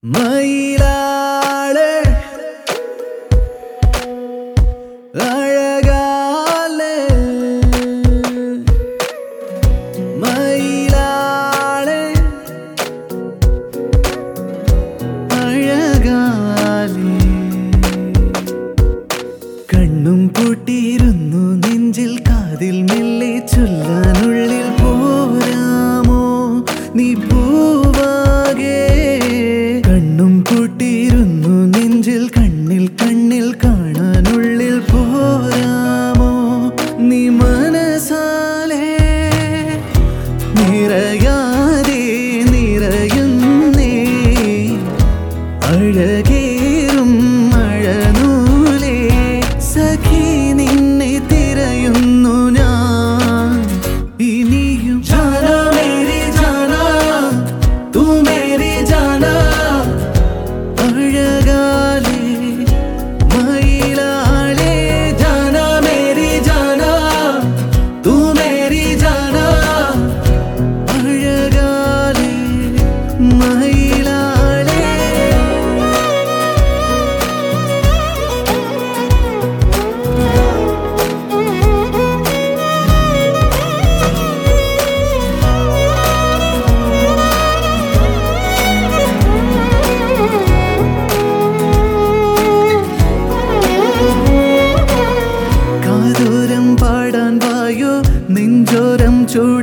മയിലാളെ അഴകാലെ മയിലാളെ അഴകാലെ കണ്ണും പൂട്ടിയിരുന്നു നെഞ്ചിൽ കാതിൽ മെല്ലെ ചൊല്ലാനുള്ളിൽ പോരാമോ നീ പൂവാകെ കണ്ണും പൂട്ടിയിരുന്നു നെഞ്ചിൽ കണ്ണിൽ കണ്ണിൽ കാണാനുള്ളിൽ പോരാമോ നീ മനസാലെ നിറയാതെ നിറയുന്നേ അഴകേറും അഴനൂലേ സഖി നിന്നെ തിരയുന്നു ഞാൻ ഇനിയും ജാനാ മേരി ജാനാ തൂ മേരി ജാനാ അഴകാലേ മയിലാളേ ജാനാ മേരി ജാനാ തൂ മേരി ജാനാ അഴകാലേ മയിലാളേ കാതോരം പാടാൻ വായോ നെഞ്ചോരം ചൂട്